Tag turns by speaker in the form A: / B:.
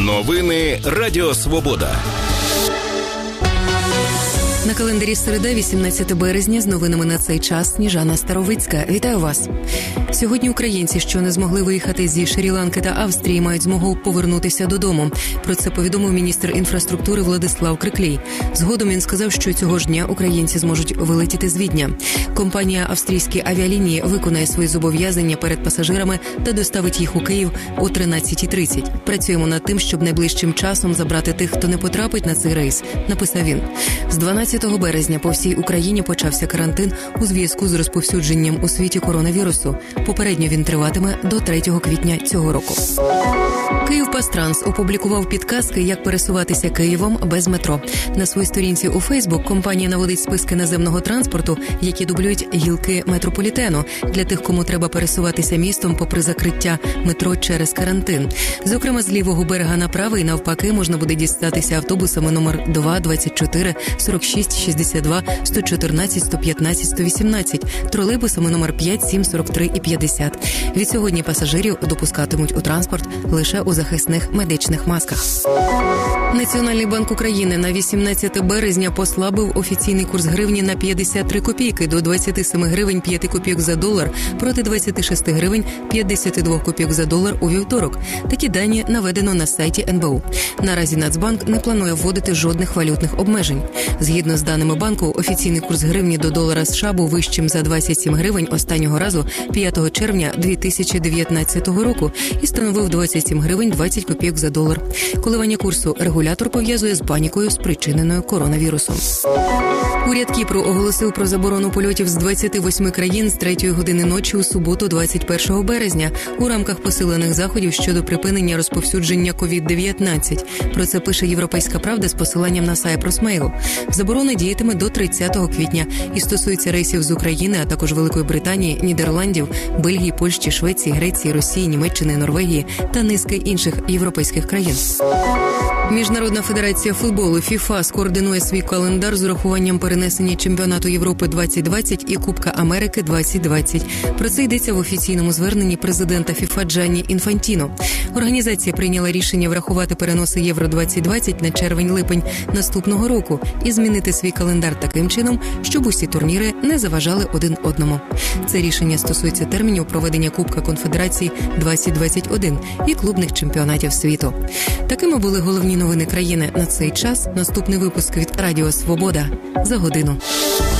A: Новини Радіо Свобода.
B: На календарі середа, 18 березня, з новинами на цей час Сніжана Старовицька. Вітаю вас. Сьогодні українці, що не змогли виїхати зі Шрі-Ланки та Австрії, мають змогу повернутися додому. Про це повідомив міністр інфраструктури Владислав Криклій. Згодом він сказав, що цього ж дня українці зможуть вилетіти з Відня. Компанія «Австрійські авіалінії» виконає свої зобов'язання перед пасажирами та доставить їх у Київ о 13:30. Працюємо над тим, щоб найближчим часом забрати тих, хто не потрапить на цей рейс, написав він. З 12 березня по всій Україні почався карантин у зв'язку з розповсюдженням у світі коронавірусу. Попередньо він триватиме до 3 квітня цього року. «Київпастранс» опублікував підказки, як пересуватися Києвом без метро. На своїй сторінці у Фейсбук компанія наводить списки наземного транспорту, які дублюють гілки метрополітену, для тих, кому треба пересуватися містом попри закриття метро через карантин. Зокрема, з лівого берега на правий, навпаки, можна буде дістатися автобусами номер 2, 24, 46, 62, 114, 115, 118, тролейбусами номер 5, 7, 43 і 50. Відсьогодні пасажирів допускатимуть у транспорт лише у захисних медичних масках. Національний банк України на 18 березня послабив офіційний курс гривні на 53 копійки до 27 гривень 5 копійок за долар проти 26 гривень 52 копійок за долар у вівторок. Такі дані наведено на сайті НБУ. Наразі Нацбанк не планує вводити жодних валютних обмежень. Згідно з даними банку, офіційний курс гривні до долара США був вищим за 27 гривень останнього разу 5 червня 2019 року і становив 27 гривень 20 копійок за долар. Коливання курсу регулятор пов'язує з панікою, спричиненою коронавірусом. Уряд Кіпру оголосив про заборону польотів з 28 країн з 3 години ночі у суботу 21 березня у рамках посилених заходів щодо припинення розповсюдження COVID-19. Про це пише «Європейська правда» з посиланням на Cyprus Mail. Заборона діятиме до 30 квітня і стосується рейсів з України, а також Великої Британії, Нідерландів, Бельгії, Польщі, Швеції, Греції, Росії, Німеччини, Норвегії та низки інших європейських країн. Міжнародна федерація футболу ФІФА скоординує свій календар з урахуванням перенесення Чемпіонату Європи 2020 і Кубка Америки 2020. Про це йдеться в офіційному зверненні президента ФІФА Джанні Інфантіно. Організація прийняла рішення врахувати переноси Євро-2020 на червень-липень наступного року і змінити свій календар таким чином, щоб усі турніри не заважали один одному. Це рішення стосується термінів проведення Кубка Конфедерації 2021 і клубних чемпіонатів світу. Такими були головні новини країни на цей час. Наступний випуск від Радіо Свобода за годину.